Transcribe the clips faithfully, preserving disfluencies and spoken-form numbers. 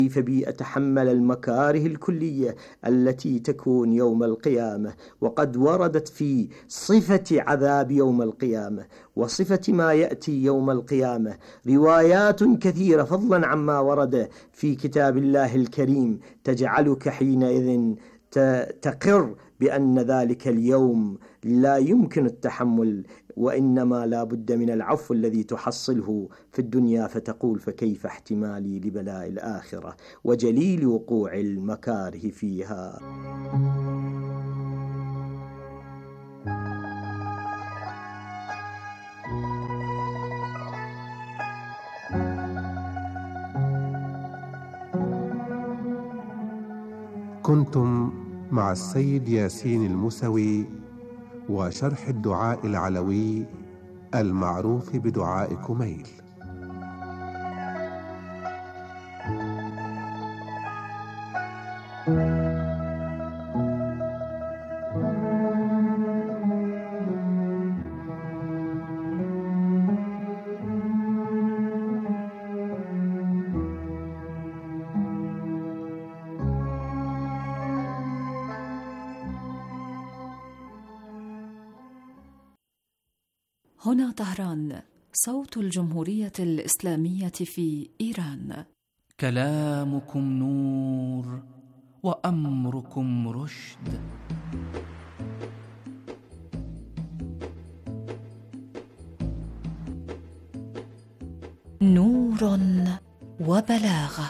كيف بي أتحمل المكاره الكلية التي تكون يوم القيامة؟ وقد وردت في صفة عذاب يوم القيامة وصفة ما يأتي يوم القيامة روايات كثيرة، فضلا عما ورد في كتاب الله الكريم، تجعلك حينئذ تقر بأن ذلك اليوم لا يمكن التحمل، وإنما لا بد من العفو الذي تحصله في الدنيا، فتقول فكيف احتمالي لبلاء الآخرة وجليل وقوع المكاره فيها. كنتم مع السيد ياسين الموسوي وشرح الدعاء العلوي المعروف بدعاء كميل. هنا طهران، صوت الجمهورية الإسلامية في إيران. كلامكم نور وأمركم رشد. نور وبلاغة.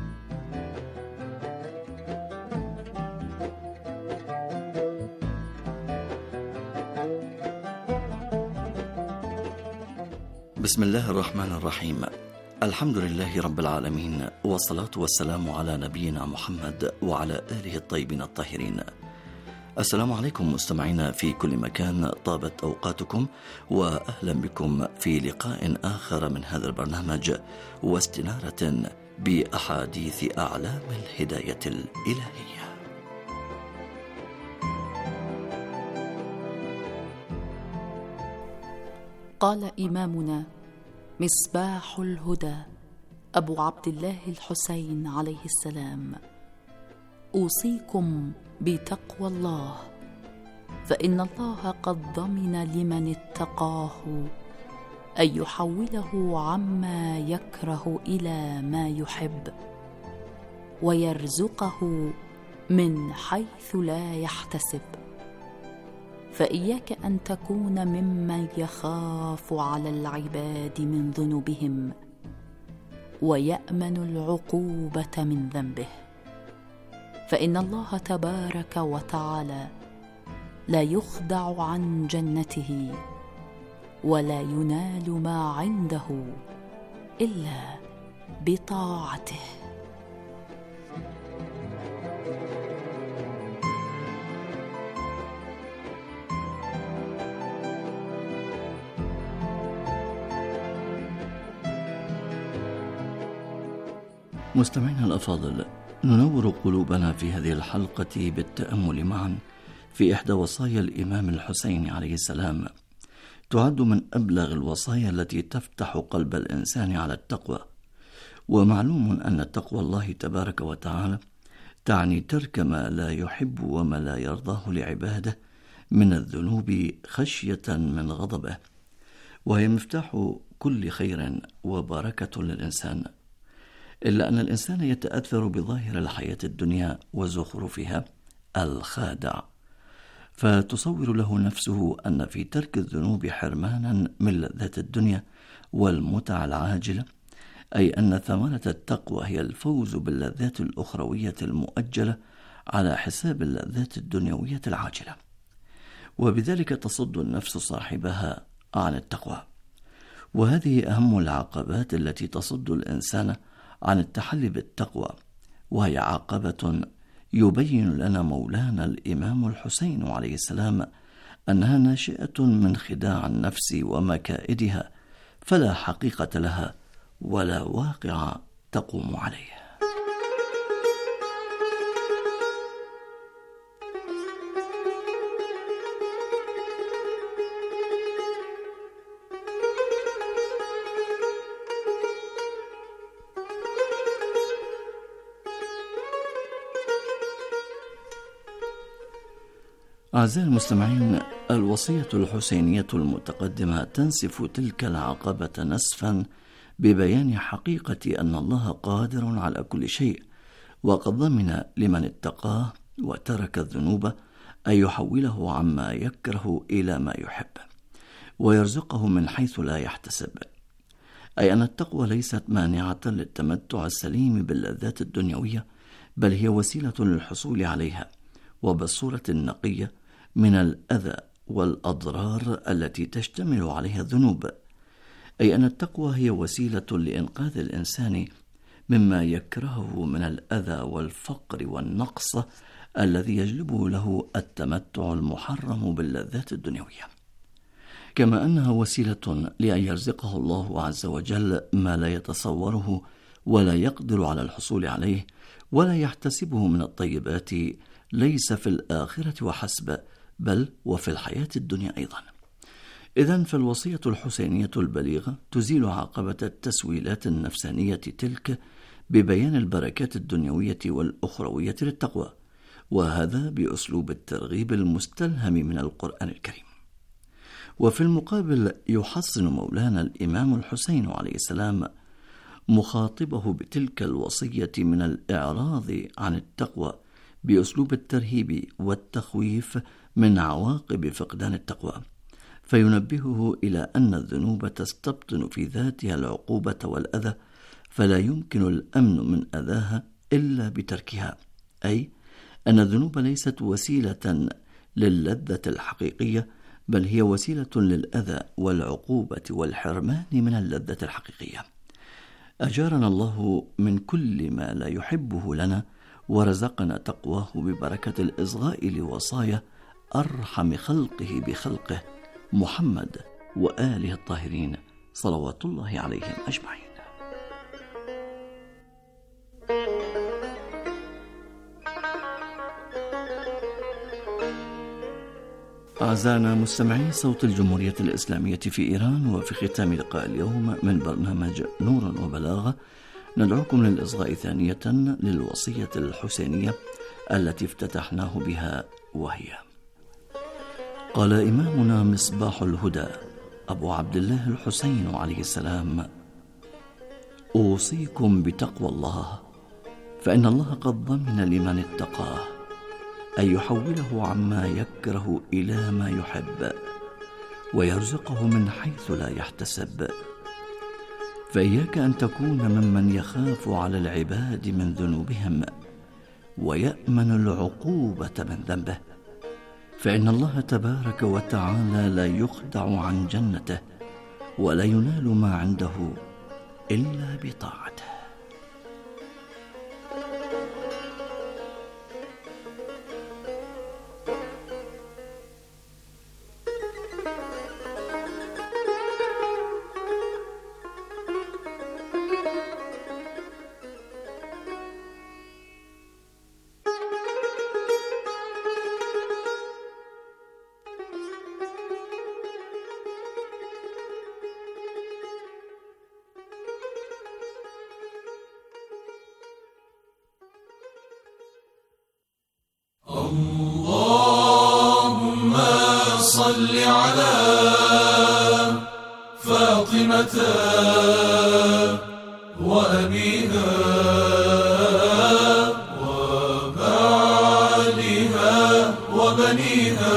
بسم الله الرحمن الرحيم. الحمد لله رب العالمين، والصلاة والسلام على نبينا محمد وعلى آله الطيبين الطاهرين. السلام عليكم مستمعينا في كل مكان، طابت أوقاتكم وأهلا بكم في لقاء آخر من هذا البرنامج واستنارة بأحاديث أعلام الهداية الإلهية. قال إمامنا مصباح الهدى أبو عبد الله الحسين عليه السلام: أوصيكم بتقوى الله، فإن الله قد ضمن لمن اتقاه أن يحوله عما يكره إلى ما يحب، ويرزقه من حيث لا يحتسب. فإياك أن تكون ممن يخاف على العباد من ذنوبهم ويأمن العقوبة من ذنبه، فإن الله تبارك وتعالى لا يخدع عن جنته ولا ينال ما عنده إلا بطاعته. مستمعينا الأفاضل، ننور قلوبنا في هذه الحلقة بالتأمل معا في إحدى وصايا الإمام الحسين عليه السلام، تعد من أبلغ الوصايا التي تفتح قلب الإنسان على التقوى. ومعلوم أن تقوى الله تبارك وتعالى تعني ترك ما لا يحب وما لا يرضاه لعباده من الذنوب خشية من غضبه، وهي مفتاح كل خير وبركة للإنسان. إلا أن الإنسان يتأثر بظاهر الحياة الدنيا وزخرفها الخادع، فتصور له نفسه أن في ترك الذنوب حرمانا من لذات الدنيا والمتع العاجلة، أي أن ثمرة التقوى هي الفوز باللذات الأخروية المؤجلة على حساب اللذات الدنيوية العاجلة، وبذلك تصد النفس صاحبها عن التقوى. وهذه أهم العقبات التي تصد الإنسان عن التحلي بالتقوى، وهي عقبة يبين لنا مولانا الإمام الحسين عليه السلام أنها ناشئة من خداع النفس ومكائدها، فلا حقيقة لها ولا واقع تقوم عليه. أعزائي المستمعين، الوصية الحسينية المتقدمة تنسف تلك العقبة نسفا ببيان حقيقة أن الله قادر على كل شيء، وقد ضمن لمن اتقاه وترك الذنوب أن يحوله عما يكره إلى ما يحب، ويرزقه من حيث لا يحتسب، أي أن التقوى ليست مانعة للتمتع السليم باللذات الدنيوية، بل هي وسيلة للحصول عليها، وبالصورة النقية من الأذى والأضرار التي تشتمل عليها الذنوب، أي أن التقوى هي وسيلة لإنقاذ الإنسان مما يكرهه من الأذى والفقر والنقص الذي يجلبه له التمتع المحرم باللذات الدنيوية، كما أنها وسيلة لأن يرزقه الله عز وجل ما لا يتصوره ولا يقدر على الحصول عليه ولا يحتسبه من الطيبات، ليس في الآخرة وحسب، بل وفي الحياة الدنيا أيضا. إذن فالوصية الحسينية البليغة تزيل عقبة التسويلات النفسانية تلك ببيان البركات الدنيوية والأخروية للتقوى، وهذا بأسلوب الترغيب المستلهم من القرآن الكريم. وفي المقابل يحصن مولانا الإمام الحسين عليه السلام مخاطبه بتلك الوصية من الإعراض عن التقوى بأسلوب الترهيب والتخويف من عواقب فقدان التقوى، فينبهه إلى أن الذنوب تستبطن في ذاتها العقوبة والأذى، فلا يمكن الأمن من أذاها إلا بتركها، أي أن الذنوب ليست وسيلة للذة الحقيقية، بل هي وسيلة للأذى والعقوبة والحرمان من اللذة الحقيقية. أجارنا الله من كل ما لا يحبه لنا، ورزقنا تقواه ببركة الإصغاء لوصايا أرحم خلقه بخلقه محمد وآله الطاهرين صلوات الله عليهم أجمعين. أعزائنا مستمعي صوت الجمهورية الإسلامية في إيران، وفي ختام لقاء اليوم من برنامج نور وبلاغة ندعوكم للإصغاء ثانية للوصية الحسينية التي افتتحناه بها، وهي: قال إمامنا مصباح الهدى أبو عبد الله الحسين عليه السلام: أوصيكم بتقوى الله، فإن الله قد ضمن لمن اتقاه أن يحوله عما يكره إلى ما يحب، ويرزقه من حيث لا يحتسب. فإياك أن تكون ممن يخاف على العباد من ذنوبهم ويأمن العقوبة من ذنبه، فإن الله تبارك وتعالى لا يخدع عن جنته، ولا ينال ما عنده إلا بطاعته. اللهم صل على فاطمة وأبيها وبعلها وبنيها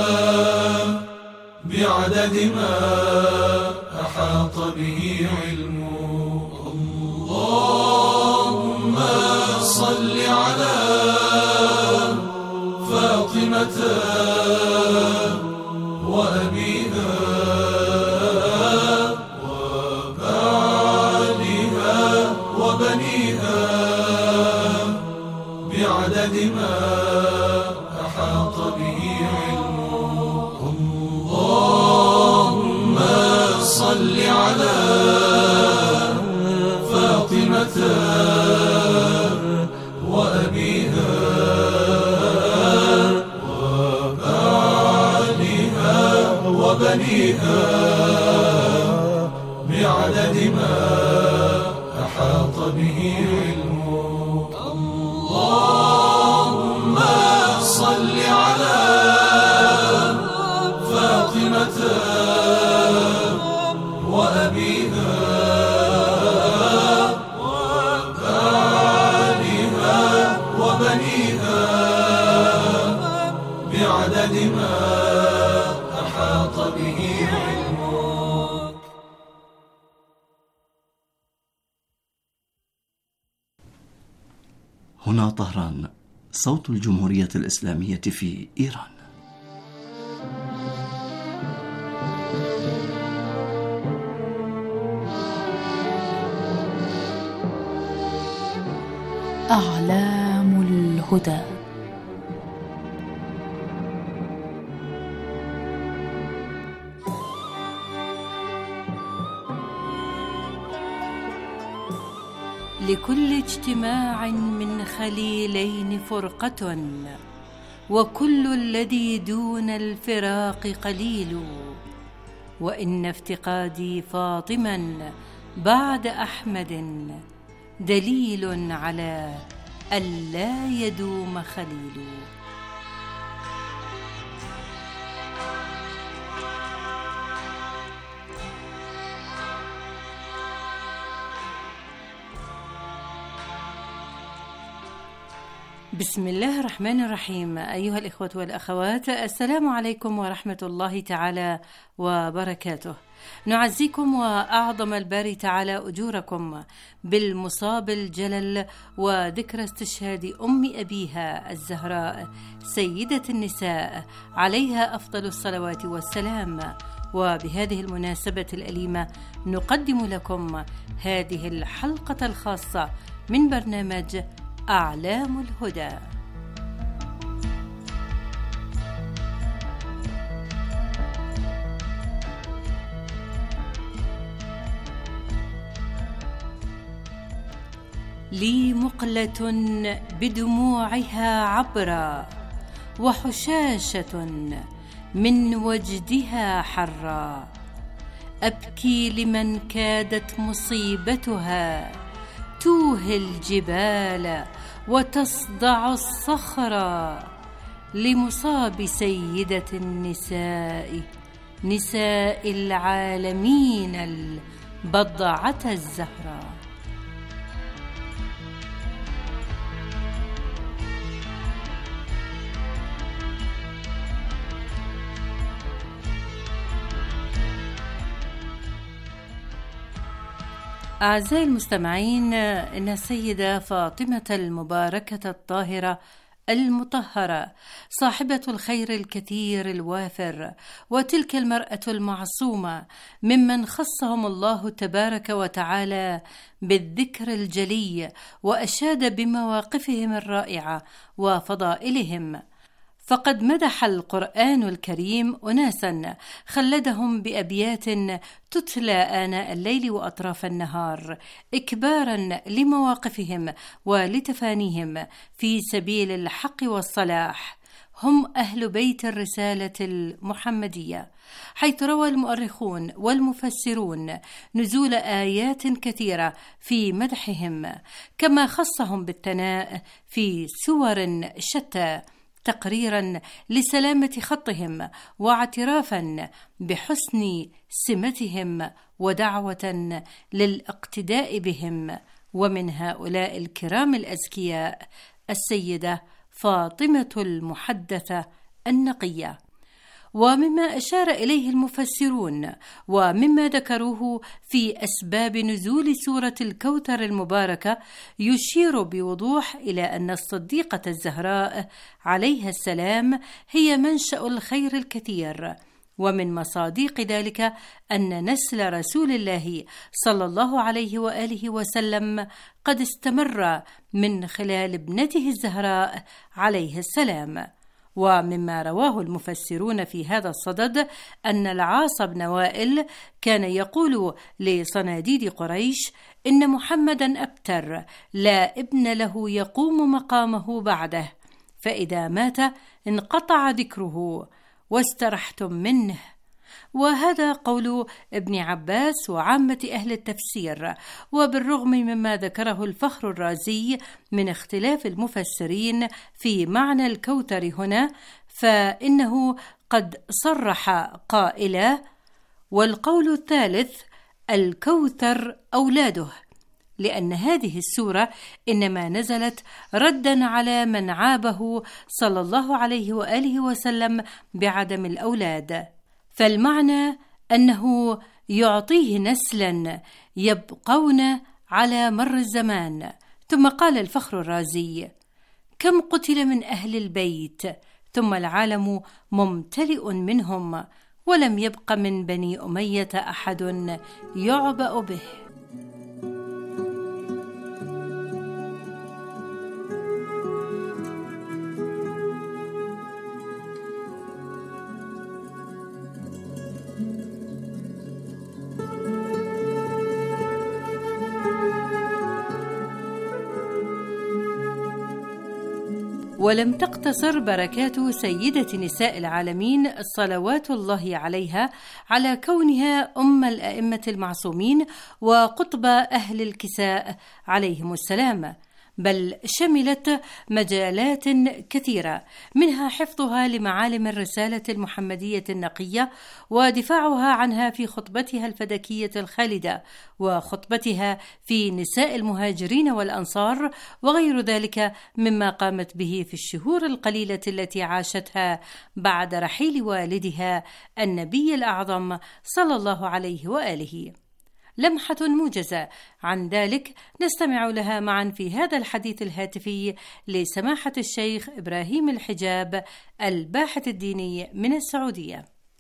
بعدد ما أحاط به علمه. اللهم صل على فاطمة وأبيها وبعلها وبنيها بعدد ما أحاط به علمه. اللهم صل على فاطمة وأبيها وبنيها بعدد ما أحاط به علمه. اللهم صل على عدد ما أحاط به علمك. هنا طهران، صوت الجمهورية الإسلامية في إيران. أعلام الهدى. لكل اجتماع من خليلين فرقة، وكل الذي دون الفراق قليل. وإن افتقادي فاطما بعد أحمد دليل على ألا يدوم خليل. بسم الله الرحمن الرحيم. أيها الإخوة والأخوات، السلام عليكم ورحمة الله تعالى وبركاته. نعزيكم وأعظم الباري تعالى أجوركم بالمصاب الجلل وذكرى استشهاد أم أبيها الزهراء سيدة النساء عليها أفضل الصلوات والسلام. وبهذه المناسبة الأليمة نقدم لكم هذه الحلقة الخاصة من برنامج أعلام الهدى. لي مقلة بدموعها عبرا، وحشاشة من وجدها حرا. أبكي لمن كادت مصيبتها توهي الجبال وتصدع الصخرا. لمصاب سيدة النساء نساء العالمين البضعة الزهراء. أعزائي المستمعين، إن السيدة فاطمة المباركة الطاهرة المطهرة صاحبة الخير الكثير الوافر، وتلك المرأة المعصومة ممن خصهم الله تبارك وتعالى بالذكر الجلي، وأشاد بمواقفهم الرائعة وفضائلهم. فقد مدح القرآن الكريم أناسا خلدهم بأبيات تتلى آناء الليل وأطراف النهار إكبارا لمواقفهم ولتفانيهم في سبيل الحق والصلاح. هم أهل بيت الرسالة المحمدية، حيث روى المؤرخون والمفسرون نزول آيات كثيرة في مدحهم، كما خصهم بالثناء في سور شتى تقريرا لسلامة خطهم واعترافا بحسن سمتهم ودعوة للاقتداء بهم. ومن هؤلاء الكرام الأزكياء السيدة فاطمة المحدثة النقية. ومما أشار إليه المفسرون ومما ذكروه في أسباب نزول سورة الكوثر المباركة يشير بوضوح إلى أن الصديقة الزهراء عليها السلام هي منشأ الخير الكثير. ومن مصادق ذلك أن نسل رسول الله صلى الله عليه وآله وسلم قد استمر من خلال ابنته الزهراء عليه السلام. ومما رواه المفسرون في هذا الصدد أن العاص بن وائل كان يقول لصناديد قريش: إن محمدا أبتر، لا ابن له يقوم مقامه بعده، فإذا مات انقطع ذكره واسترحتم منه. وهذا قول ابن عباس وعامة أهل التفسير. وبالرغم مما ذكره الفخر الرازي من اختلاف المفسرين في معنى الكوثر هنا، فإنه قد صرح قائلا: والقول الثالث الكوثر أولاده، لأن هذه السورة إنما نزلت ردًا على من عابه صلى الله عليه وآله وسلم بعدم الأولاد، فالمعنى أنه يعطيه نسلاً يبقون على مر الزمان. ثم قال الفخر الرازي: كم قتل من أهل البيت ثم العالم ممتلئ منهم، ولم يبق من بني أمية أحد يعبأ به. ولم تقتصر بركات سيدة نساء العالمين صلوات الله عليها على كونها أم الأئمة المعصومين وقطب أهل الكساء عليهم السلام، بل شملت مجالات كثيرة، منها حفظها لمعالم الرسالة المحمدية النقية ودفاعها عنها في خطبتها الفدكية الخالدة وخطبتها في نساء المهاجرين والأنصار وغير ذلك مما قامت به في الشهور القليلة التي عاشتها بعد رحيل والدها النبي الأعظم صلى الله عليه وآله. لمحة موجزة عن ذلك نستمع لها معا في هذا الحديث الهاتفي لسماحة الشيخ إبراهيم الحجاب الباحث الديني من السعودية.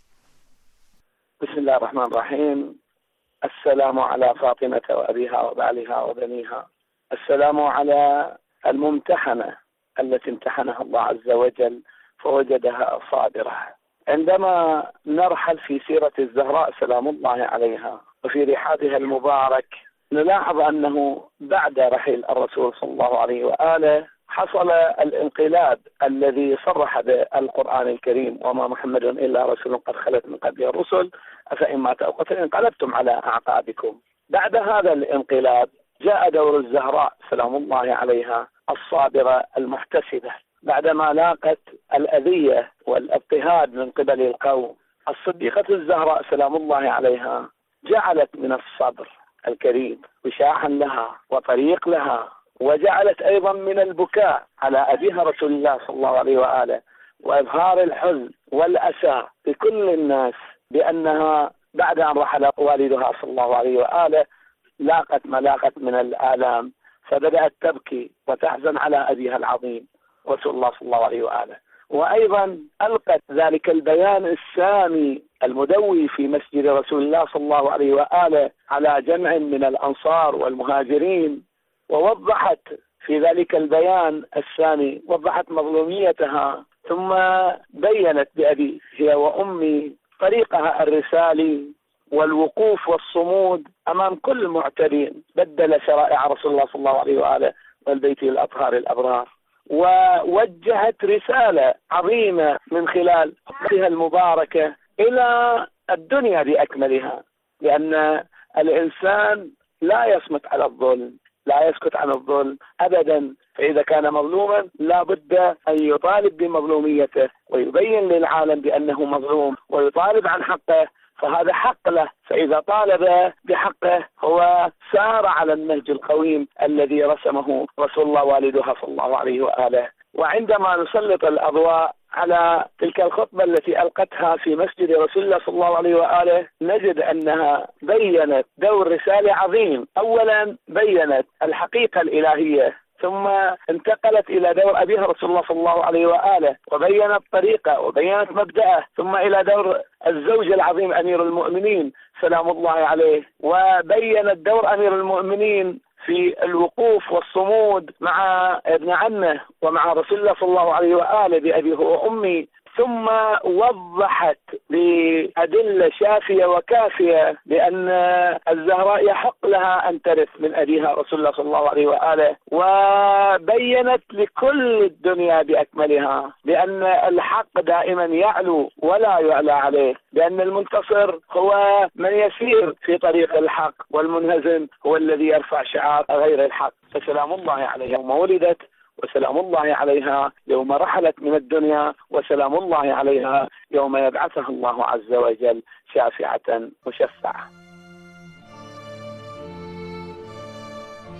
بسم الله الرحمن الرحيم. السلام على فاطمة وأبيها وبعلها وبنيها. السلام على الممتحنة التي امتحنها الله عز وجل فوجدها صابرة. عندما نرحل في سيرة الزهراء سلام الله عليها وفي رحابها المبارك نلاحظ أنه بعد رحيل الرسول صلى الله عليه وآله حصل الانقلاب الذي صرح بالقرآن الكريم: وما محمد إلا رسول قد خلت من قبله الرسل أفإن مات أو قتل انقلبتم على أعقابكم. بعد هذا الانقلاب جاء دور الزهراء سلام الله عليها الصابرة المحتسبة، بعدما لاقت الأذية والاضطهاد من قبل القوم. الصديقة الزهراء سلام الله عليها جعلت من الصبر الكريم وشاحا لها وطريق لها، وجعلت أيضا من البكاء على أبيها رسول الله صلى الله عليه وآله وإظهار الحزن والأسى لكل الناس بأنها بعد أن رحل والدها صلى الله عليه وآله لاقت ما لاقت من الآلام، فبدأت تبكي وتحزن على أبيها العظيم رسول الله صلى الله عليه وآله. وأيضا ألقت ذلك البيان السامي المدوي في مسجد رسول الله صلى الله عليه وآله على جمع من الأنصار والمهاجرين، ووضحت في ذلك البيان السامي وضحت مظلوميتها، ثم بيّنت بأبي هي وأمي طريقها الرسالي والوقوف والصمود أمام كل معتدين بدل شرائع رسول الله صلى الله عليه وآله والبيت الأطهار الأبرار، ووجهت رسالة عظيمة من خلال خطبتها المباركة إلى الدنيا بأكملها، لأن الإنسان لا يصمت على الظلم، لا يسكت عن الظلم أبدا، فإذا كان مظلوما لا بد أن يطالب بمظلوميته ويبين للعالم بأنه مظلوم ويطالب عن حقه، فهذا حق له. فإذا طالب بحقه هو سار على النهج القويم الذي رسمه رسول الله والدها صلى الله عليه وآله. وعندما نسلط الأضواء على تلك الخطبة التي ألقتها في مسجد رسول الله صلى الله عليه وآله نجد أنها بيّنت دور رسالة عظيم. أولا بيّنت الحقيقة الإلهية، ثم انتقلت إلى دور أبيها رسول الله صلى الله عليه وآله وبيّنت طريقة وبيّنت مبدأه، ثم إلى دور الزوج العظيم أمير المؤمنين سلام الله عليه، وبيّنت دور أمير المؤمنين في الوقوف والصمود مع ابن عمه ومع رسول الله صلى الله عليه وآله بأبيه وأمي، ثم وضحت بأدلة شافية وكافية بأن الزهراء يحق لها أن ترث من أبيها رسول الله صلى الله عليه وآله، وبينت لكل الدنيا بأكملها بأن الحق دائما يعلو ولا يعلى عليه، بأن المنتصر هو من يسير في طريق الحق والمنهزم هو الذي يرفع شعار غير الحق. فسلام الله عليها يوم ولدت، وسلام الله عليها يوم رحلت من الدنيا، وسلام الله عليها يوم يبعثها الله عز وجل شافعة مشفعة.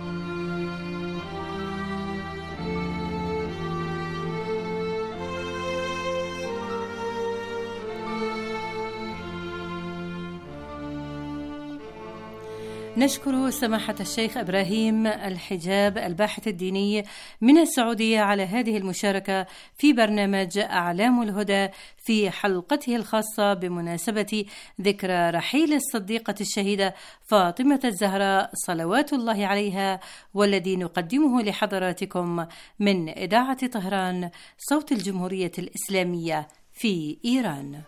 نشكر سماحة الشيخ إبراهيم الحجاب الباحث الديني من السعودية على هذه المشاركة في برنامج أعلام الهدى في حلقته الخاصة بمناسبة ذكرى رحيل الصديقة الشهيدة فاطمة الزهراء صلوات الله عليها، والذي نقدمه لحضراتكم من إذاعة طهران صوت الجمهورية الإسلامية في إيران.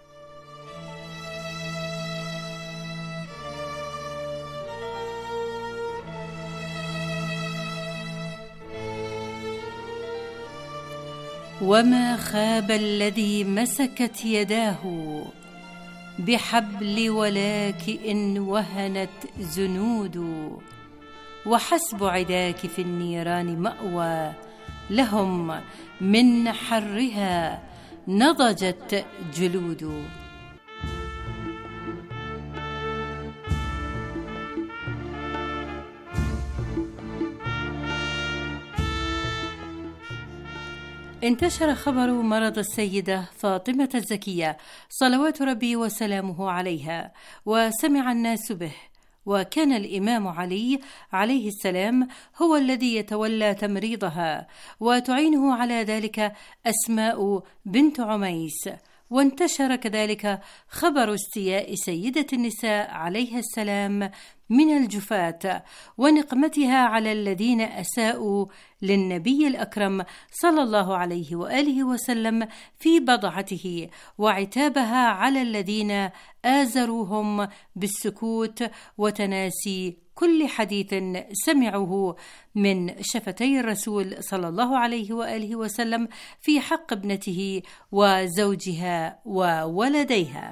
وما خاب الذي مسكت يداه بحبل ولاك إن وهنت زنود، وحسب عداك في النيران مأوى لهم من حرها نضجت جلود. انتشر خبر مرض السيدة فاطمة الزكية صلوات ربي وسلامه عليها، وسمع الناس به، وكان الإمام علي عليه السلام هو الذي يتولى تمريضها، وتعينه على ذلك أسماء بنت عميس. وانتشر كذلك خبر استياء سيدة النساء عليها السلام من الجفاة، ونقمتها على الذين أساءوا للنبي الأكرم صلى الله عليه وآله وسلم في بضعته، وعتابها على الذين آزروهم بالسكوت وتناسي كل حديث سمعوه من شفتي الرسول صلى الله عليه وآله وسلم في حق ابنته وزوجها وولديها.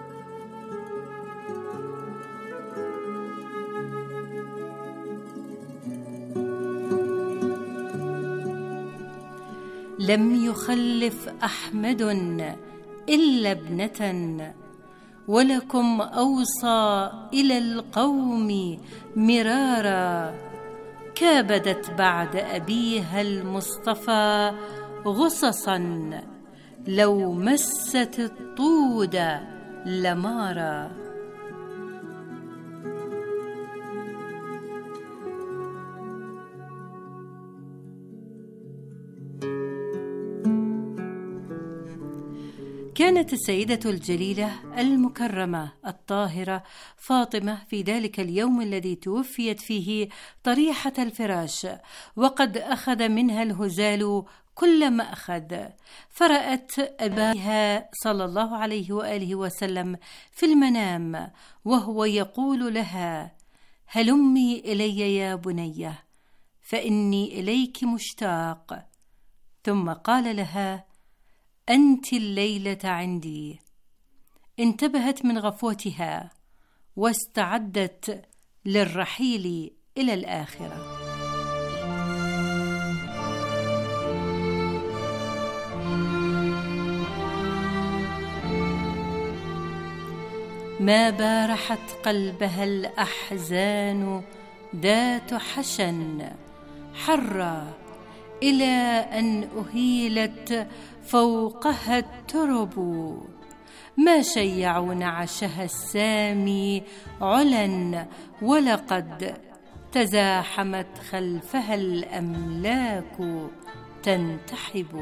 لم يخلف أحمد إلا ابنة، ولكم أوصى إلى القوم مرارا، كابدت بعد أبيها المصطفى غصصا، لو مست الطود لمارا. كانت السيدة الجليلة المكرمة الطاهرة فاطمة في ذلك اليوم الذي توفيت فيه طريحة الفراش، وقد أخذ منها الهزال كل ما أخذ، فرأت أباها صلى الله عليه وآله وسلم في المنام وهو يقول لها: هلمي إلي يا بنية فإني إليك مشتاق. ثم قال لها: أنت الليلة عندي. انتبهت من غفوتها واستعدت للرحيل إلى الآخرة. ما بارحت قلبها الأحزان ذات حشن حرا، إلى أن أهيلت فوقها الترب، ما شيعوا نعشها السامي علا، ولقد تزاحمت خلفها الأملاك تنتحب.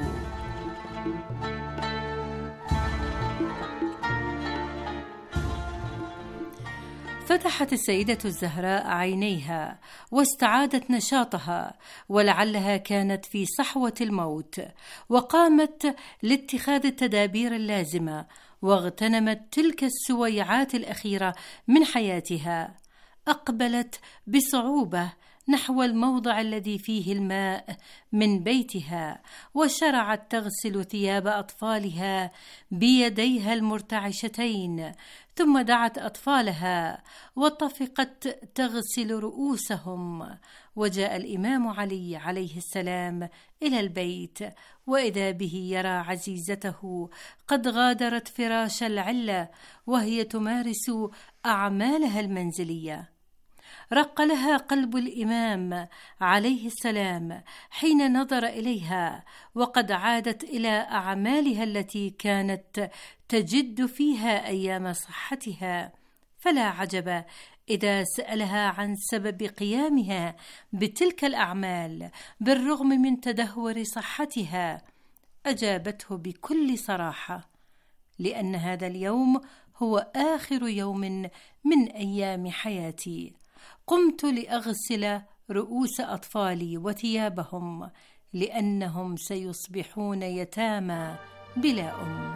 فتحت السيدة الزهراء عينيها واستعادت نشاطها، ولعلها كانت في صحوة الموت، وقامت لاتخاذ التدابير اللازمة، واغتنمت تلك السويعات الأخيرة من حياتها. أقبلت بصعوبة نحو الموضع الذي فيه الماء من بيتها، وشرعت تغسل ثياب أطفالها بيديها المرتعشتين، ثم دعت أطفالها وطفقت تغسل رؤوسهم. وجاء الإمام علي عليه السلام إلى البيت، وإذا به يرى عزيزته قد غادرت فراش العلة وهي تمارس أعمالها المنزلية. رق لها قلب الإمام عليه السلام حين نظر إليها، وقد عادت إلى أعمالها التي كانت تجد فيها أيام صحتها، فلا عجب إذا سألها عن سبب قيامها بتلك الأعمال بالرغم من تدهور صحتها، أجابته بكل صراحة: لأن هذا اليوم هو آخر يوم من أيام حياتي، قمت لأغسل رؤوس أطفالي وثيابهم لأنهم سيصبحون يتامى بلا أم.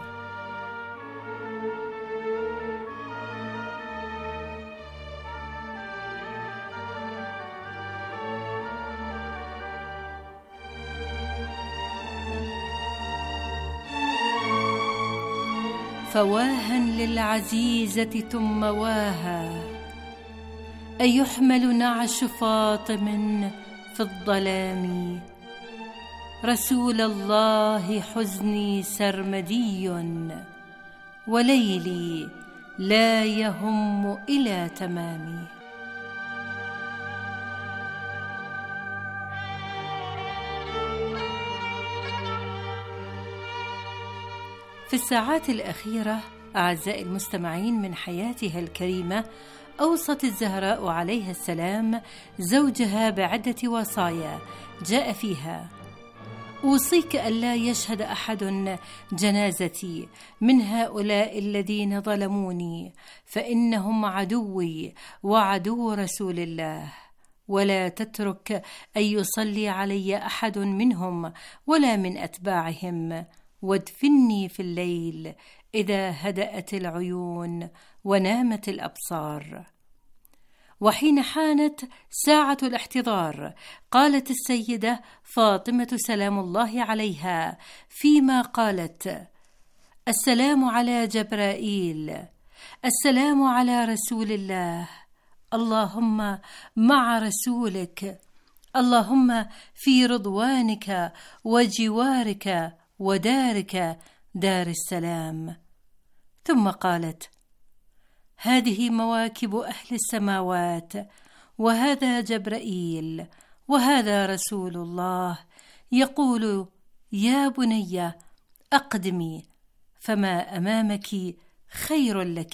فواها للعزيزة ثم واها، أيحمل نعش فاطم في الظلام، رسول الله حزني سرمدي، وليلي لا يهم إلى تمامي. في الساعات الأخيرة أعزائي المستمعين من حياتها الكريمة، أوصت الزهراء عليها السلام زوجها بعدة وصايا جاء فيها: أوصيك ألا يشهد أحد جنازتي من هؤلاء الذين ظلموني، فإنهم عدوي وعدو رسول الله، ولا تترك أن يصلي علي أحد منهم ولا من أتباعهم، وادفني في الليل إذا هدأت العيون ونامت الأبصار. وحين حانت ساعة الاحتضار، قالت السيدة فاطمة سلام الله عليها فيما قالت: السلام على جبرائيل، السلام على رسول الله، اللهم مع رسولك، اللهم في رضوانك وجوارك ودارك دار السلام. ثم قالت: هذه مواكب أهل السماوات، وهذا جبرائيل، وهذا رسول الله يقول: يا بني أقدمي، فما أمامك خير لك.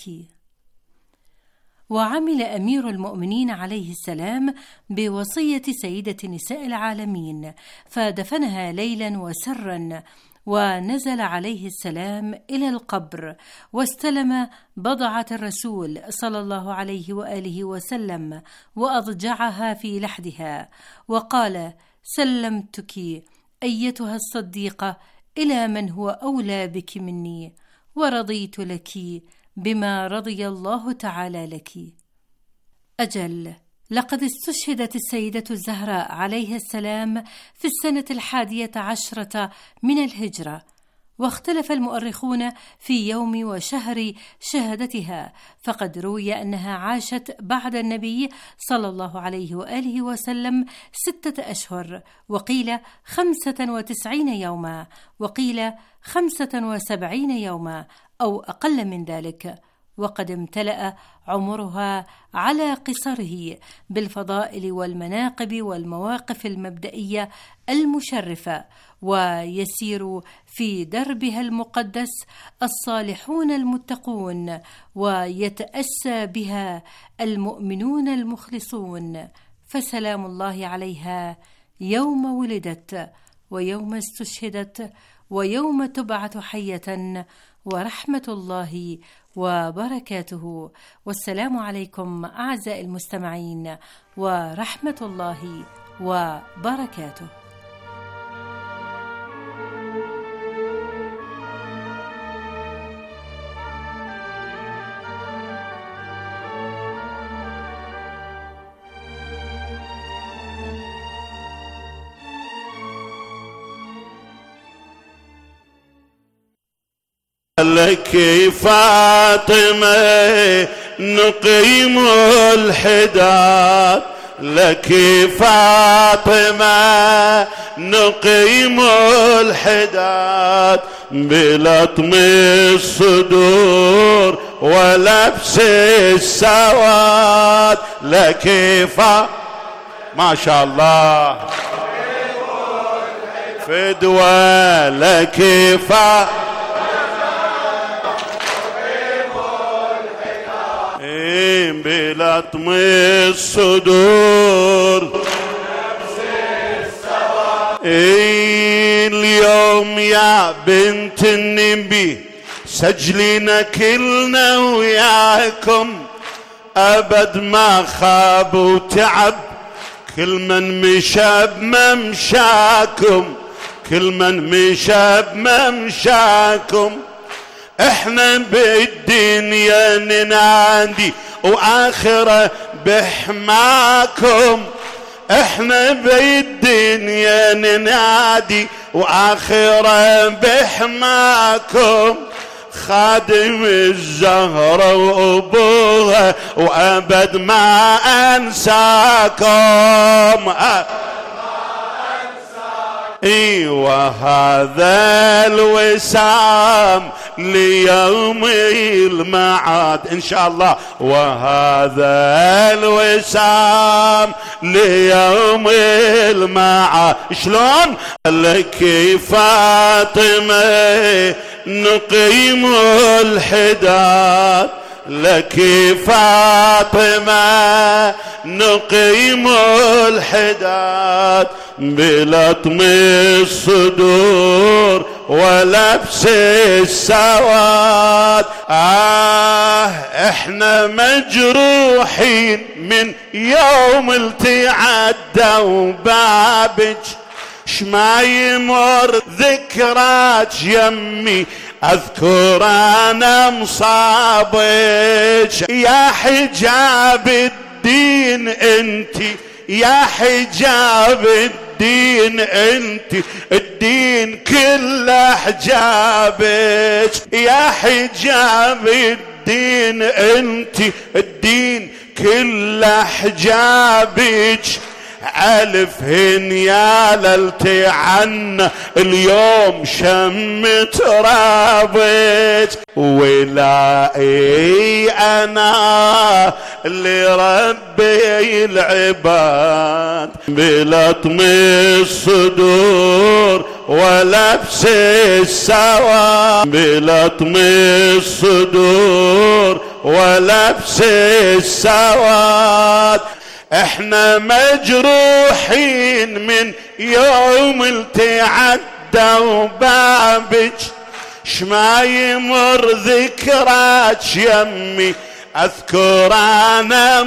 وعمل أمير المؤمنين عليه السلام بوصية سيدة نساء العالمين، فدفنها ليلا وسرا، ونزل عليه السلام إلى القبر، واستلم بضعة الرسول صلى الله عليه وآله وسلم، وأضجعها في لحدها، وقال: سلمتك أيتها الصديقة إلى من هو أولى بك مني، ورضيت لك بما رضي الله تعالى لك. أجل، لقد استشهدت السيدة الزهراء عليها السلام في السنة الحادية عشرة من الهجرة، واختلف المؤرخون في يوم وشهر شهادتها، فقد روي أنها عاشت بعد النبي صلى الله عليه وآله وسلم ستة أشهر، وقيل خمسة وتسعين يوما، وقيل خمسة وسبعين يوما أو أقل من ذلك، وقد امتلأ عمرها على قصره بالفضائل والمناقب والمواقف المبدئية المشرفة، ويسير في دربها المقدس الصالحون المتقون، ويتأسى بها المؤمنون المخلصون، فسلام الله عليها يوم ولدت ويوم استشهدت ويوم تبعث حية، ورحمة الله وبركاته. والسلام عليكم أعزائي المستمعين، ورحمة الله وبركاته. لك فاطمة نقيم الحداد، لك فاطمة نقيم الحداد، بلطم الصدور ولبس السواد، لك فاطمة ما شاء الله فدوى، لك فاطمة بلطم الصدور اليوم يا بنت النبي سجلنا كلنا وياكم أبد ما خاب وتعب كل من مشى بممشاكم كل من مشى بممشاكم احنا بالدنيا ننادي وآخرة بحماكم احنا بالدنيا ننادي وآخرة بحماكم خادم الزهرة وأبوها وأبد ما أنساكم ايوه هذا الوسام ليوم المعاد ان شاء الله وهذا الوسام ليوم المعاد شلون لك فاطمة نقيم الحداد لك فاطمة نقيم الحداد بلطم الصدور ولبس السواد آه احنا مجروحين من يوم التعدى وبابج شما يمر ذكرات يمي اذكر انا مصابج يا حجاب الدين انتي يا حجاب الدين انت الدين كله حجابك يا حجاب الدين انت الدين كله حجابك ألف هنيا للتعن اليوم شمت رابج ولائي أنا لربي العباد بلطم الصدور ولبس السواد بلطم الصدور ولبس السواد احنا مجروحين من يوم التعدى وبابج شما يمر ذكرات يمي اذكر انا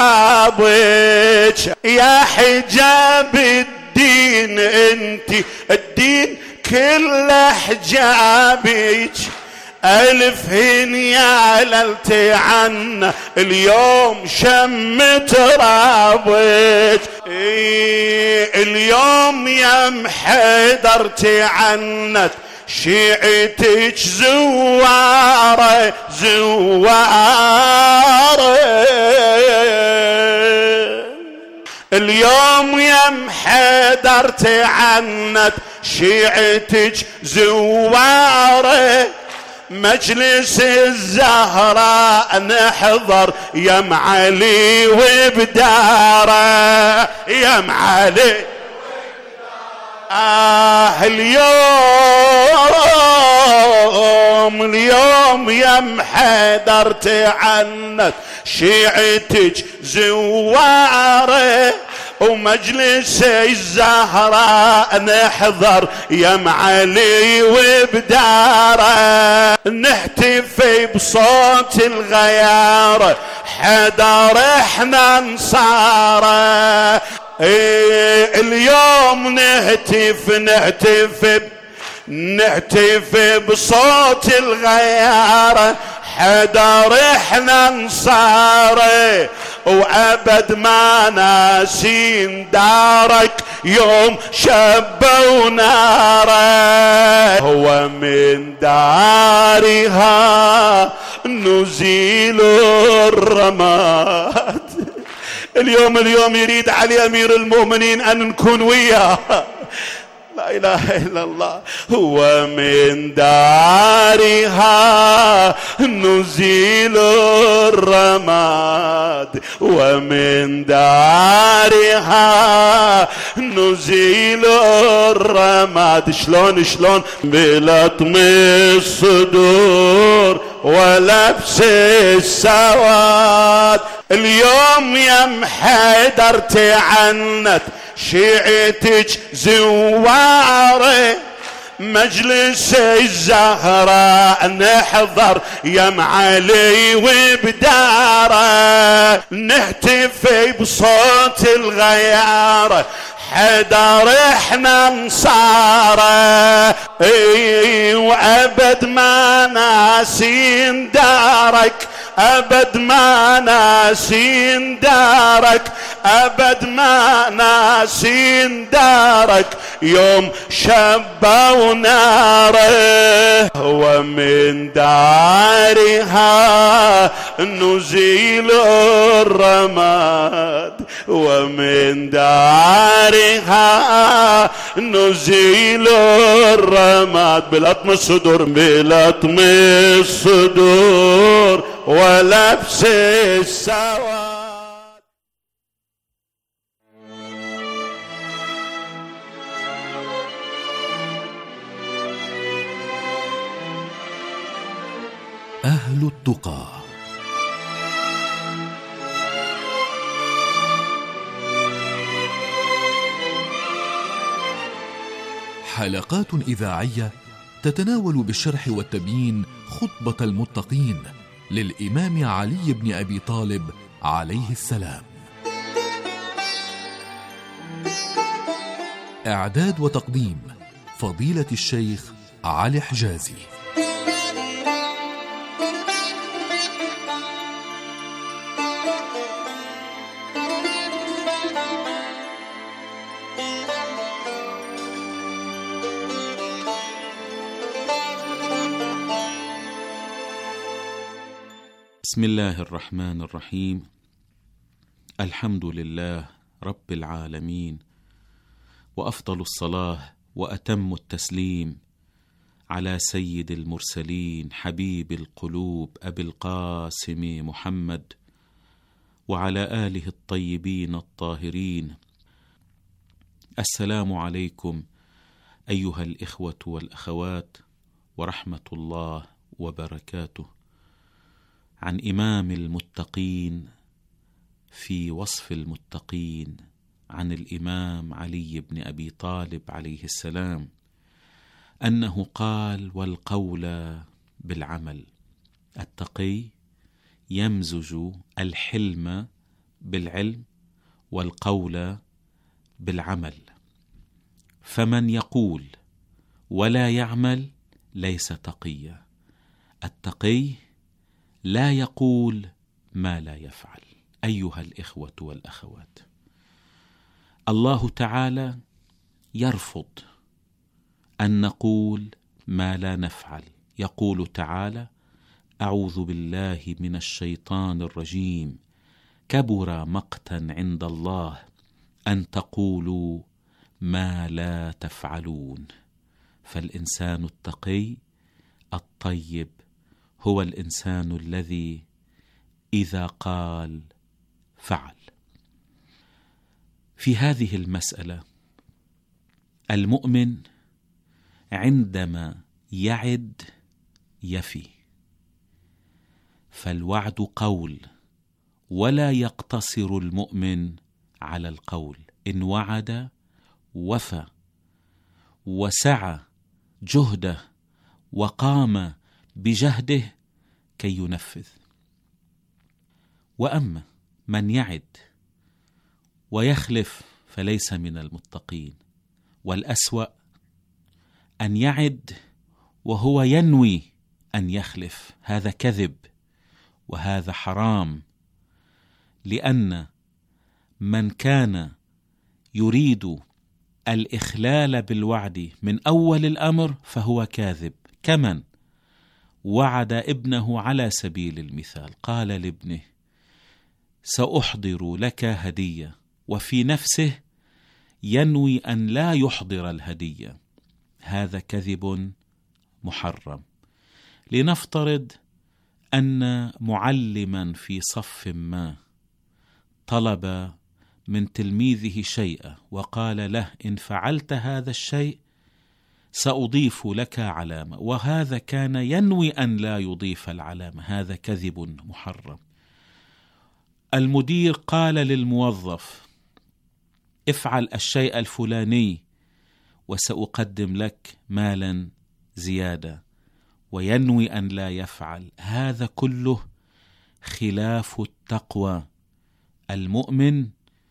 مصابك يا حجاب الدين انتي الدين كله حجابك ألف هنيا للتعن اليوم شمت رابط إيه اليوم يم حيدر تعنت شيعتك زوارة زوارة اليوم يم حيدر تعنت شيعتك زوارة مجلس الزهراء نحضر يا معالي وبداره يا معالي آه اليوم اليوم يا محيدر تعنت شيعتك زواره ومجلس الزهراء نحضر يا معالي وبداره نحتفي بصوت الغيار حدار احنا نصاره إيه اليوم نهتف نهتف نهتف بصوت الغيار حدار احنا نصاره وابد ما ناسين دارك يوم شبوا ناره هو من دارها نزيل الرماد اليوم اليوم يريد علي امير المؤمنين ان نكون وياه لا لا إله إلا الله. ومن دارها نزيل الرماد، ومن دارها نزيل الرماد. شلون شلون بلطم الصدور ولبس السواد. اليوم يا حيدر تعنت شيعتك زواره، مجلس الزهراء نحضر يا علي وبداره، نهتف بصوت الغيارة حيدر احنا نصاره. اي وابد ما ناسين دارك، أبد ما ناسين دارك، أبد ما ناسين دارك، يوم شبوا ناره. ومن دارها نزيل الرماد، ومن دارها نزيل الرماد. بلطم الصدور بلطم الصدور ولبس السواد. أهل التقى. حلقات إذاعية تتناول بالشرح والتبيين خطبة المتقين للإمام علي بن أبي طالب عليه السلام. إعداد وتقديم فضيلة الشيخ علي حجازي. بسم الله الرحمن الرحيم. الحمد لله رب العالمين، وأفضل الصلاة وأتم التسليم على سيد المرسلين حبيب القلوب أبي القاسم محمد، وعلى آله الطيبين الطاهرين. السلام عليكم أيها الإخوة والأخوات، ورحمة الله وبركاته. عن إمام المتقين في وصف المتقين، عن الإمام علي بن أبي طالب عليه السلام، أنه قال: والقول بالعمل. التقي يمزج الحلم بالعلم والقول بالعمل، فمن يقول ولا يعمل ليس تقيا. التقي لا يقول ما لا يفعل. أيها الإخوة والأخوات، الله تعالى يرفض أن نقول ما لا نفعل. يقول تعالى: أعوذ بالله من الشيطان الرجيم، كبر مقتا عند الله أن تقولوا ما لا تفعلون. فالإنسان التقي الطيب هو الإنسان الذي إذا قال فعل. في هذه المسألة المؤمن عندما يعد يفي، فالوعد قول، ولا يقتصر المؤمن على القول. إن وعد وفى وسعى جهده وقام بجهده كي ينفذ. وأما من يعد ويخلف فليس من المتقين. والأسوأ أن يعد وهو ينوي أن يخلف، هذا كذب وهذا حرام. لأن من كان يريد الإخلال بالوعد من أول الأمر فهو كاذب. كمن وعد ابنه على سبيل المثال، قال لابنه: سأحضر لك هدية، وفي نفسه ينوي أن لا يحضر الهدية، هذا كذب محرم. لنفترض أن معلما في صف ما طلب من تلميذه شيئا وقال له: إن فعلت هذا الشيء سأضيف لك علامة، وهذا كان ينوي أن لا يضيف العلامة. هذا كذب محرم. المدير قال للموظف: افعل الشيء الفلاني وسأقدم لك مالا زيادة، وينوي أن لا يفعل. هذا كله خلاف التقوى. المؤمن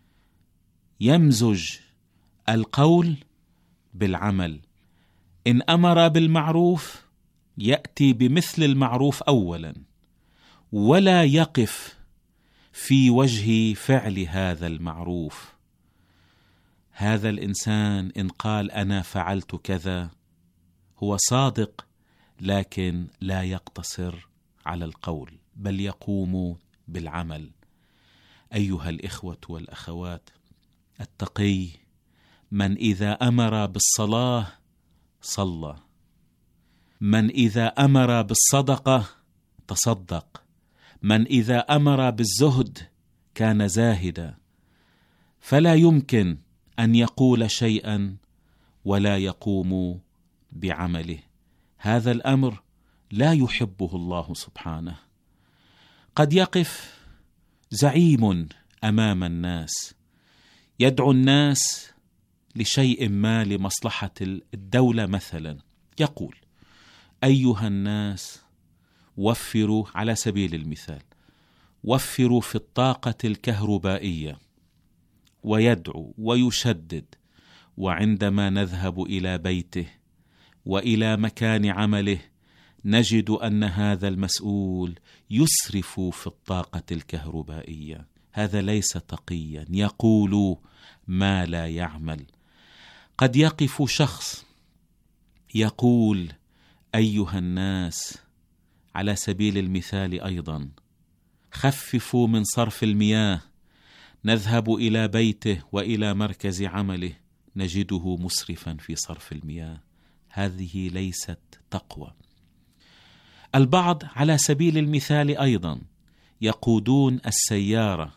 يمزج القول بالعمل. إن أمر بالمعروف يأتي بمثل المعروف أولا، ولا يقف في وجه فعل هذا المعروف. هذا الإنسان إن قال أنا فعلت كذا هو صادق، لكن لا يقتصر على القول بل يقوم بالعمل. أيها الإخوة والأخوات، التقي من إذا أمر بالصلاة صلى، من إذا أمر بالصدقة تصدق، من إذا أمر بالزهد كان زاهدا. فلا يمكن أن يقول شيئا ولا يقوم بعمله. هذا الأمر لا يحبه الله سبحانه. قد يقف زعيم أمام الناس يدعو الناس لشيء ما لمصلحة الدولة مثلا، يقول: أيها الناس وفروا، على سبيل المثال، وفروا في الطاقة الكهربائية، ويدعو ويشدد. وعندما نذهب إلى بيته وإلى مكان عمله نجد أن هذا المسؤول يسرف في الطاقة الكهربائية. هذا ليس تقيا، يقول ما لا يعمل. قد يقف شخص يقول: أيها الناس، على سبيل المثال أيضا، خففوا من صرف المياه. نذهب إلى بيته وإلى مركز عمله نجده مسرفا في صرف المياه. هذه ليست تقوى. البعض على سبيل المثال أيضا يقودون السيارة،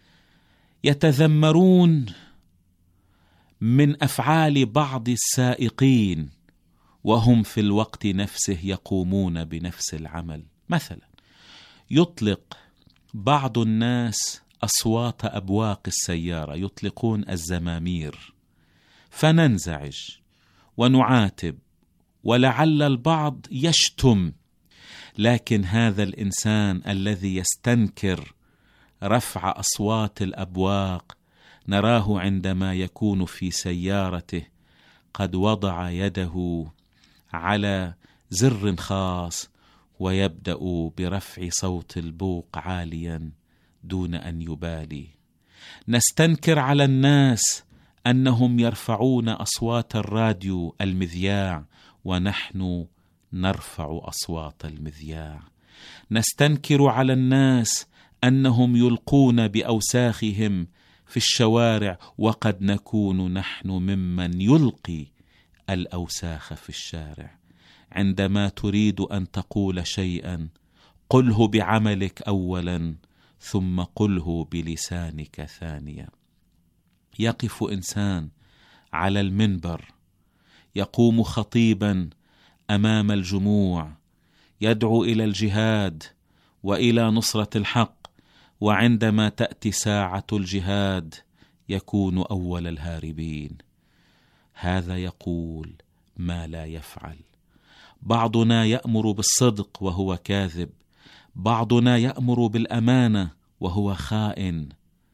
يتذمرون من أفعال بعض السائقين وهم في الوقت نفسه يقومون بنفس العمل. مثلا يطلق بعض الناس أصوات أبواق السيارة، يطلقون الزمامير، فننزعج ونعاتب، ولعل البعض يشتم. لكن هذا الإنسان الذي يستنكر رفع أصوات الأبواق نراه عندما يكون في سيارته قد وضع يده على زر خاص ويبدأ برفع صوت البوق عاليا دون أن يبالي. نستنكر على الناس أنهم يرفعون أصوات الراديو المذياع ونحن نرفع أصوات المذياع. نستنكر على الناس أنهم يلقون بأوساخهم في الشوارع وقد نكون نحن ممن يلقي الأوساخ في الشارع. عندما تريد أن تقول شيئا قله بعملك أولا ثم قله بلسانك ثانيا. يقف إنسان على المنبر يقوم خطيبا أمام الجموع يدعو إلى الجهاد وإلى نصرة الحق، وعندما تأتي ساعة الجهاد يكون أول الهاربين. هذا يقول ما لا يفعل. بعضنا يأمر بالصدق وهو كاذب، بعضنا يأمر بالأمانة وهو خائن،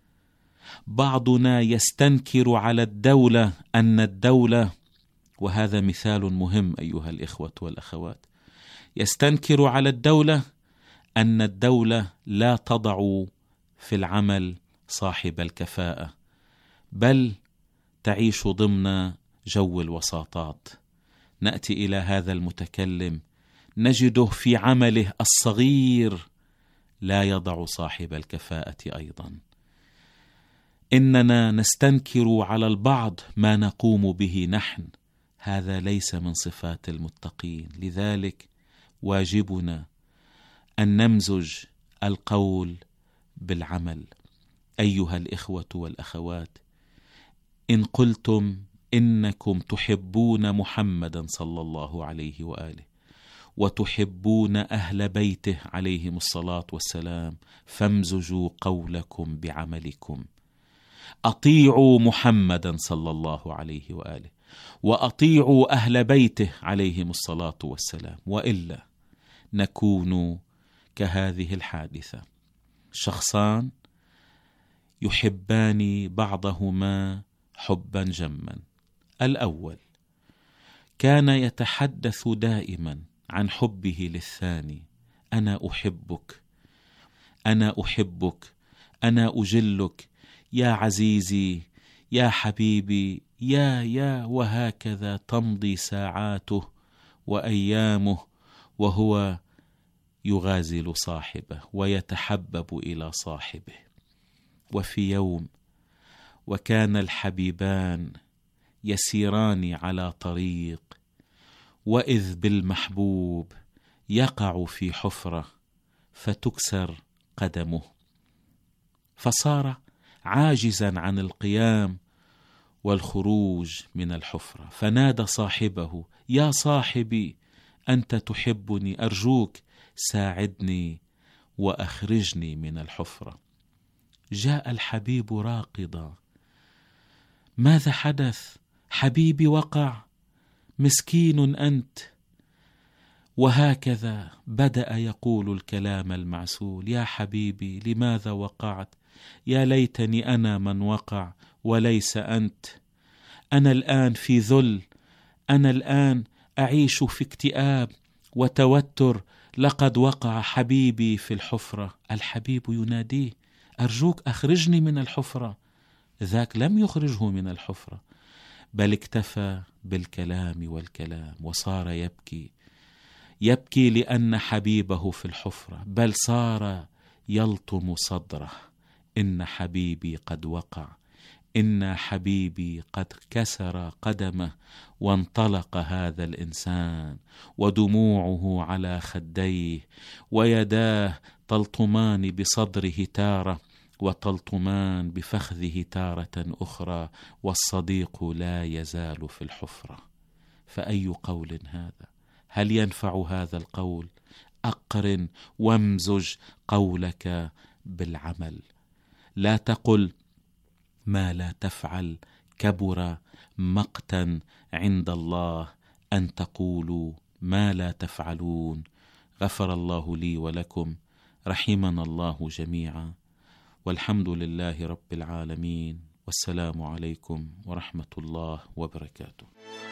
بعضنا يستنكر على الدولة أن الدولة، وهذا مثال مهم أيها الإخوة والأخوات، يستنكر على الدولة أن الدولة لا تضع في العمل صاحب الكفاءة، بل تعيش ضمن جو الوساطات. نأتي إلى هذا المتكلم نجده في عمله الصغير لا يضع صاحب الكفاءة أيضا. إننا نستنكر على البعض ما نقوم به نحن. هذا ليس من صفات المتقين. لذلك واجبنا أن نمزج القول بالعمل. أيها الإخوة والأخوات، إن قلتم إنكم تحبون محمدا صلى الله عليه وآله وتحبون أهل بيته عليهم الصلاة والسلام، فامزجوا قولكم بعملكم. أطيعوا محمدا صلى الله عليه وآله وأطيعوا أهل بيته عليهم الصلاة والسلام، وإلا نكون كهذه الحادثة: شخصان يحبان بعضهما حبا جما. الأول كان يتحدث دائما عن حبه للثاني: أنا أحبك، أنا أحبك، أنا أجلك، يا عزيزي، يا حبيبي، يا يا وهكذا تمضي ساعاته وأيامه وهو يغازل صاحبه ويتحبب إلى صاحبه. وفي يوم وكان الحبيبان يسيران على طريق، وإذ بالمحبوب يقع في حفرة فتكسر قدمه، فصار عاجزا عن القيام والخروج من الحفرة، فنادى صاحبه: يا صاحبي، أنت تحبني، أرجوك ساعدني وأخرجني من الحفرة. جاء الحبيب راقضا: ماذا حدث؟ حبيبي وقع، مسكين أنت. وهكذا بدأ يقول الكلام المعسول: يا حبيبي، لماذا وقعت؟ يا ليتني أنا من وقع وليس أنت. أنا الآن في ذل، أنا الآن أعيش في اكتئاب وتوتر، لقد وقع حبيبي في الحفرة. الحبيب يناديه: أرجوك أخرجني من الحفرة. ذاك لم يخرجه من الحفرة، بل اكتفى بالكلام والكلام، وصار يبكي يبكي لأن حبيبه في الحفرة، بل صار يلطم صدره: إن حبيبي قد وقع، إن حبيبي قد كسر قدمه. وانطلق هذا الإنسان ودموعه على خديه، ويداه تلطمان بصدره تارة وتلطمان بفخذه تارة أخرى، والصديق لا يزال في الحفرة. فأي قول هذا؟ هل ينفع هذا القول؟ أقرن وامزج قولك بالعمل. لا تقل ما لا تفعل، كبر مقتا عند الله أن تقولوا ما لا تفعلون. غفر الله لي ولكم، رحمنا الله جميعا، والحمد لله رب العالمين، والسلام عليكم ورحمة الله وبركاته.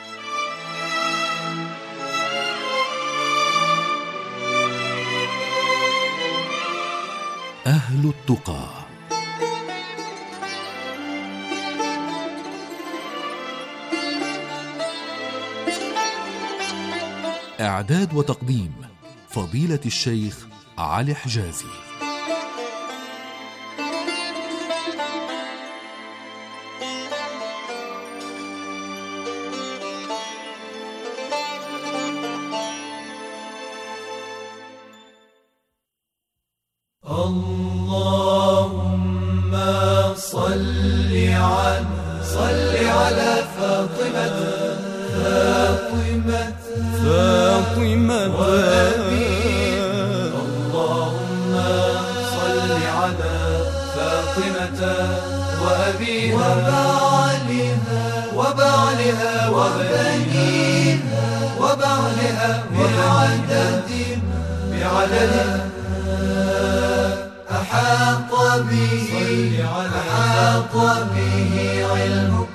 أهل التقى. إعداد وتقديم فضيلة الشيخ علي حجازي. اللهم صل على صل على فاطمة فاطمة فاطمة وأبيها. اللهم صل على فاطمة وأبيها وبعلها وبعلها وبنيها وبعلها بعدد بعدد أحاط به أحاط به علمك.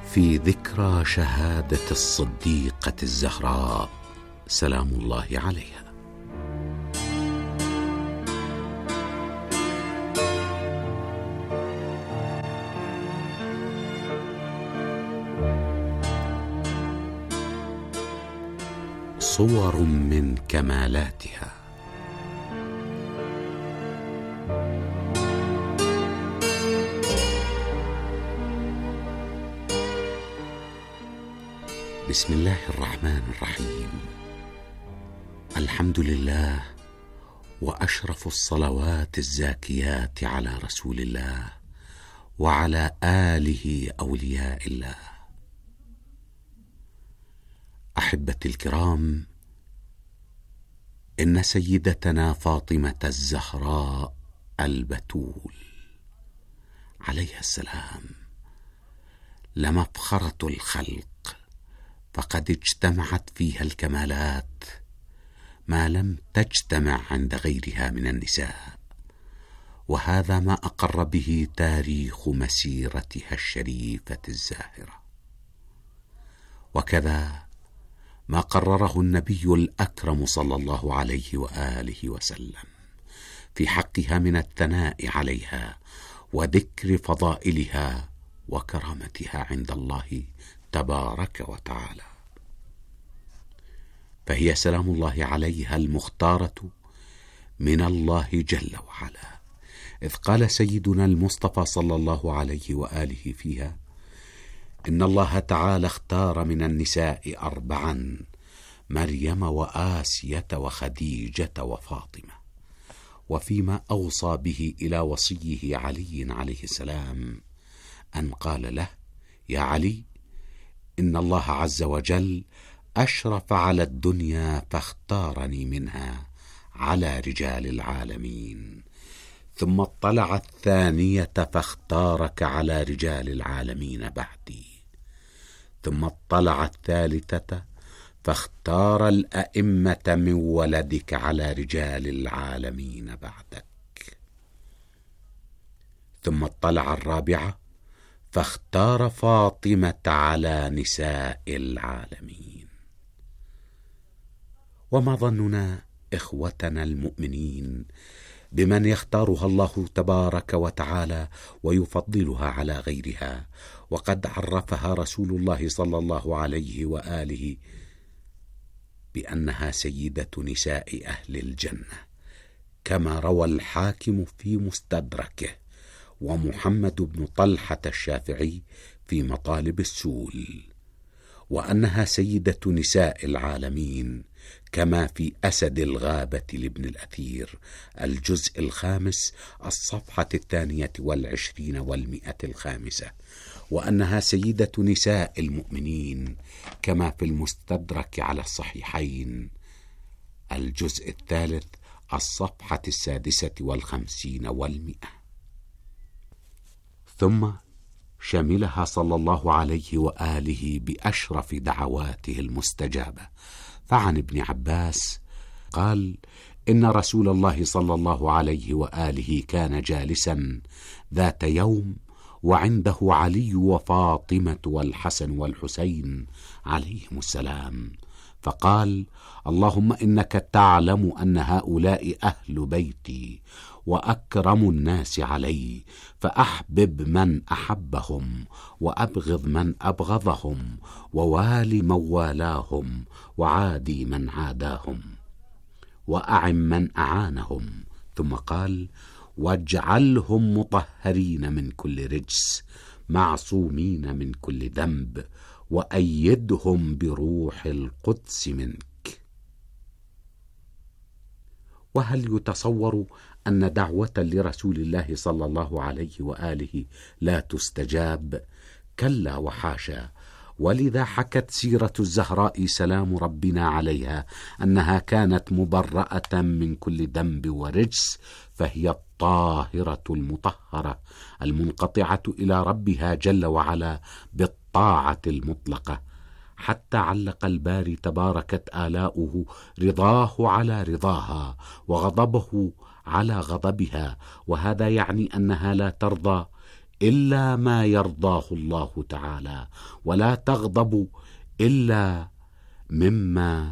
في ذكرى شهادة الصديقة الزهراء سلام الله عليها. صور من كمالاتها. بسم الله الرحمن الرحيم. الحمد لله، وأشرف الصلوات الزاكيات على رسول الله وعلى آله أولياء الله. أحبتي الكرام، إن سيدتنا فاطمة الزهراء البتول عليها السلام لمفخرة الخلق، فقد اجتمعت فيها الكمالات ما لم تجتمع عند غيرها من النساء، وهذا ما أقر به تاريخ مسيرتها الشريفة الزاهرة، وكذا ما قرره النبي الأكرم صلى الله عليه وآله وسلم في حقها من الثناء عليها وذكر فضائلها وكرامتها عند الله تبارك وتعالى. فهي سلام الله عليها المختارة من الله جل وعلا، إذ قال سيدنا المصطفى صلى الله عليه وآله فيها: إن الله تعالى اختار من النساء أربعا: مريم وآسية وخديجة وفاطمة. وفيما أوصى به إلى وصيه علي عليه السلام أن قال له: يا علي، إن الله عز وجل أشرف على الدنيا فاختارني منها على رجال العالمين، ثم اطلع الثانية فاختارك على رجال العالمين بعدي، ثم اطلع الثالثة فاختار الأئمة من ولدك على رجال العالمين بعدك، ثم اطلع الرابعة فاختار فاطمة على نساء العالمين. وما ظننا إخوتنا المؤمنين بمن يختارها الله تبارك وتعالى ويفضلها على غيرها، وقد عرفها رسول الله صلى الله عليه وآله بأنها سيدة نساء أهل الجنة، كما روى الحاكم في مستدركه ومحمد بن طلحة الشافعي في مطالب السول، وأنها سيدة نساء العالمين، كما في أسد الغابة لابن الأثير الجزء الخامس الصفحة الثانية والعشرين والمئة الخامسة، وأنها سيدة نساء المؤمنين، كما في المستدرك على الصحيحين الجزء الثالث الصفحة السادسة والخمسين والمئة. ثم شملها صلى الله عليه وآله بأشرف دعواته المستجابة، فعن ابن عباس قال: إن رسول الله صلى الله عليه وآله كان جالسا ذات يوم وعنده علي وفاطمة والحسن والحسين عليهم السلام، فقال: اللهم إنك تعلم أن هؤلاء أهل بيتي وأكرم الناس علي، فأحبب من أحبهم وأبغض من أبغضهم، ووالي من والاهم وعادي من عاداهم، وأعن من أعانهم. ثم قال: واجعلهم مطهرين من كل رجس، معصومين من كل ذنب، وأيدهم بروح القدس منك. وهل يتصور أن دعوة لرسول الله صلى الله عليه وآله لا تستجاب؟ كلا وحاشا. ولذا حكت سيرة الزهراء سلام ربنا عليها أنها كانت مبرأة من كل ذنب ورجس، فهي الطاهرة المطهرة المنقطعة إلى ربها جل وعلا بالطاعة المطلقة، حتى علق الباري تباركت آلاؤه رضاه على رضاها وغضبه على غضبها، وهذا يعني أنها لا ترضى إلا ما يرضاه الله تعالى، ولا تغضبوا إلا مما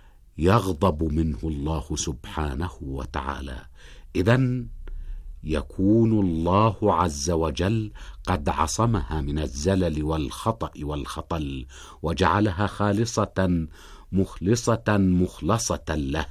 يغضب منه الله سبحانه وتعالى. إذن يكون الله عز وجل قد عصمها من الزلل والخطأ والخطل، وجعلها خالصة مخلصة مخلصة له،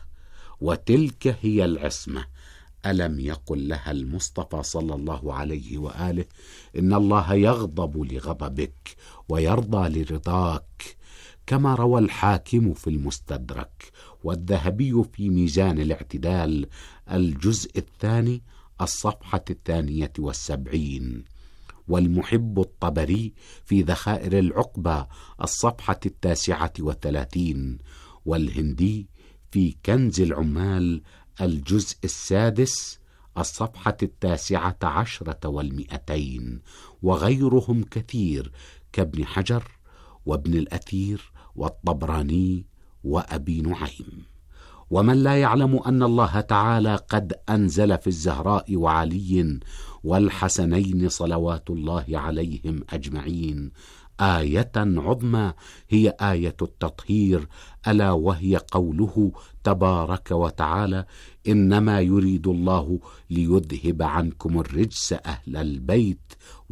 وتلك هي العصمة. ألم يقل لها المصطفى صلى الله عليه وآله: إن الله يغضب لغضبك ويرضى لرضاك، كما روى الحاكم في المستدرك والذهبي في ميزان الاعتدال الجزء الثاني الصفحة الثانية والسبعين، والمحب الطبري في ذخائر العقبة الصفحة التاسعة والثلاثين، والهندي في كنز العمال الجزء السادس الصفحة التاسعة عشرة والمئتين، وغيرهم كثير كابن حجر وابن الأثير والطبراني وأبي نعيم. ومن لا يعلم أن الله تعالى قد أنزل في الزهراء وعلي والحسنين صلوات الله عليهم أجمعين آية عظمى، هي آية التطهير، ألا وهي قوله تبارك وتعالى: إنما يريد الله ليذهب عنكم الرجس أهل البيت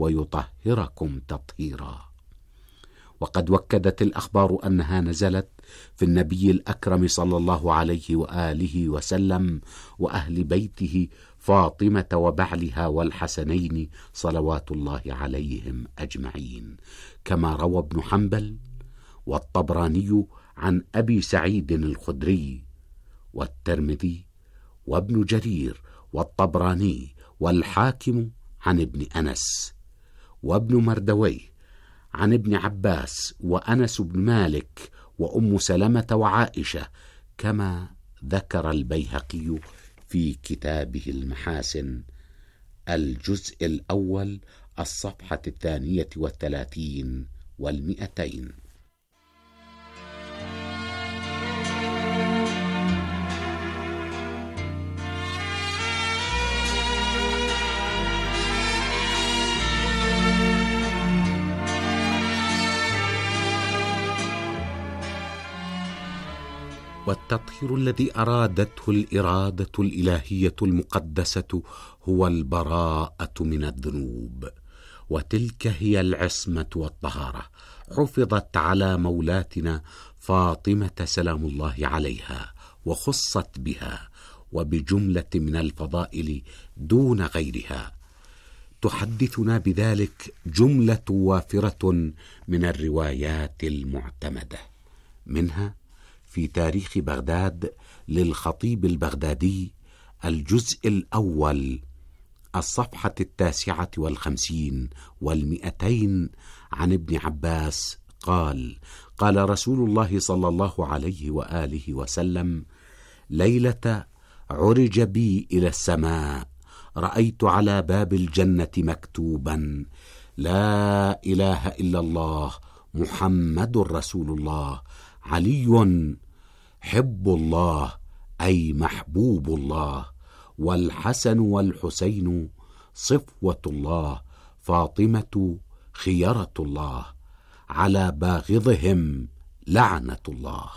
ويطهركم تطهيرا. وقد وكدت الأخبار أنها نزلت في النبي الأكرم صلى الله عليه وآله وسلم وأهل بيته فاطمة وبعلها والحسنين صلوات الله عليهم أجمعين، كما روى ابن حنبل والطبراني عن أبي سعيد الخدري والترمذي وابن جرير والطبراني والحاكم عن ابن أنس وابن مردويه عن ابن عباس وأنس بن مالك وأم سلمة وعائشة، كما ذكر البيهقي في كتابه المحاسن الجزء الأول الصفحة الثانية والثلاثين والمئتين. والتطهير الذي أرادته الإرادة الإلهية المقدسة هو البراءة من الذنوب، وتلك هي العصمة والطهارة. حفظت على مولاتنا فاطمة سلام الله عليها، وخصت بها وبجملة من الفضائل دون غيرها. تحدثنا بذلك جملة وافرة من الروايات المعتمدة، منها في تاريخ بغداد للخطيب البغدادي الجزء الأول الصفحة التاسعة والخمسين والمئتين عن ابن عباس قال: قال رسول الله صلى الله عليه وآله وسلم: ليلة عرج بي إلى السماء رأيت على باب الجنة مكتوبا: لا إله إلا الله محمد رسول الله، علي حب الله أي محبوب الله، والحسن والحسين صفوة الله، فاطمة خيرة الله، على باغضهم لعنة الله.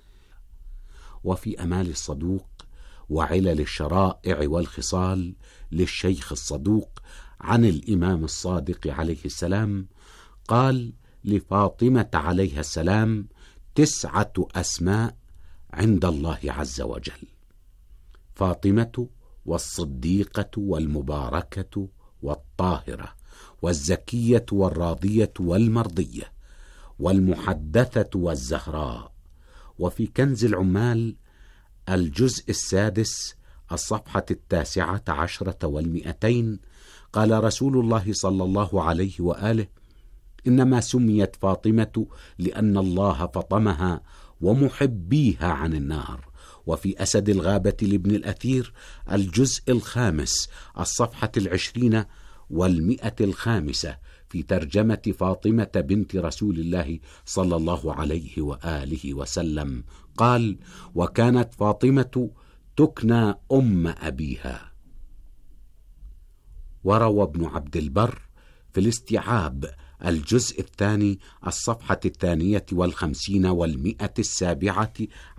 وفي أمال الصدوق وعلل الشرائع والخصال للشيخ الصدوق عن الإمام الصادق عليه السلام قال لفاطمة عليها السلام: تسعة أسماء عند الله عز وجل: فاطمة والصديقة والمباركة والطاهرة والزكية والراضية والمرضية والمحدثة والزهراء. وفي كنز العمال الجزء السادس الصفحة التاسعة عشرة والمئتين قال رسول الله صلى الله عليه وآله: إنما سميت فاطمة لأن الله فطمها ومحبيها عن النار. وفي أسد الغابة لابن الأثير الجزء الخامس الصفحة العشرين والمئة الخامسة في ترجمة فاطمة بنت رسول الله صلى الله عليه وآله وسلم قال: وكانت فاطمة تكنى أم أبيها. وروى ابن عبد البر في الاستيعاب الجزء الثاني الصفحة الثانية والخمسين والمئة السابعة